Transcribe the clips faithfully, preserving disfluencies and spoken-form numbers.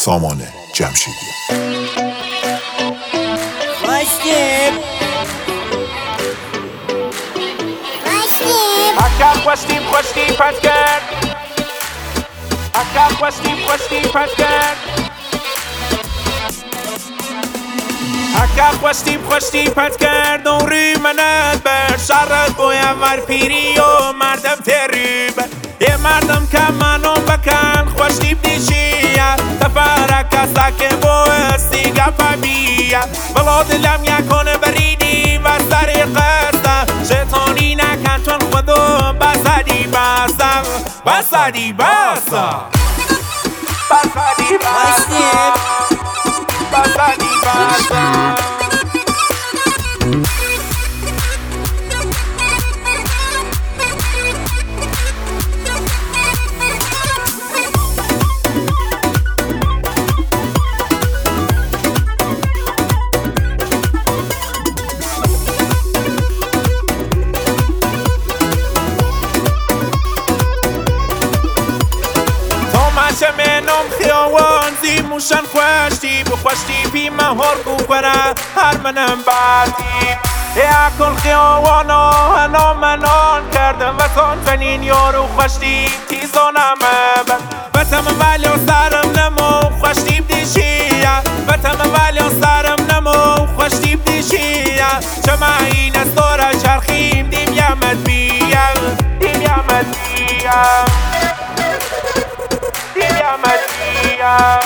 سامان جمشیدی. خوشتیم اگر خوشتیم خوشتیم پس کرد اگر خوشتیم خوشتیم پس کرد اگر خوشتیم خوشتیم پس کرد دوری منت بر شرط بایم ور پیری و مردم تریب یه مردم که منو بکن خوشتیم دیشیه تفرک کسا که بوستی گفه بیه بلا دلم یکانه بریدی و سری قصه شیطانی نکن چون خودو بسدی بسه بسدی بسه بسدی بسه بسدی بسه منم خیاوان زی موشن خوشتی بخوشتی پی مهار گوکره هر منم بعدی ای اکل خیاوانا هنا منان کردم و تان فنین یارو خوشتی تیزانم بر بتم ولی سرم نمو خوشتی بدیشیه بتم ولی سرم نمو خوشتی بدیشیه چما این از داره چرخیم دیم یمد بیم دیم یمد بیم Dime Maria,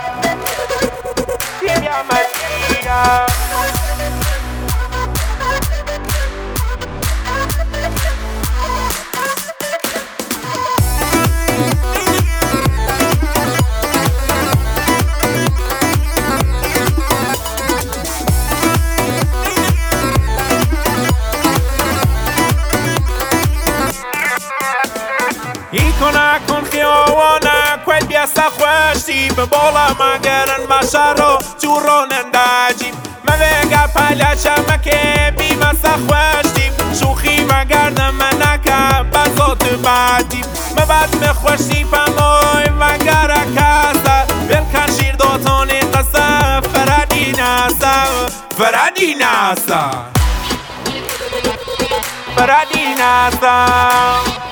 dime Maria. ایکونه کن خیاوانه کل بیسته خوشتی به بالا مگرن مشارو جوران انداجیم مویگه پلچه مکه بیمسته خوشتیم شوخی مگردم منکه بزات بعدیم مبد مخوشتی پمای مگره کسته بلکن شیر داتانی قصه فردی نسته فردی نسته فردی نسته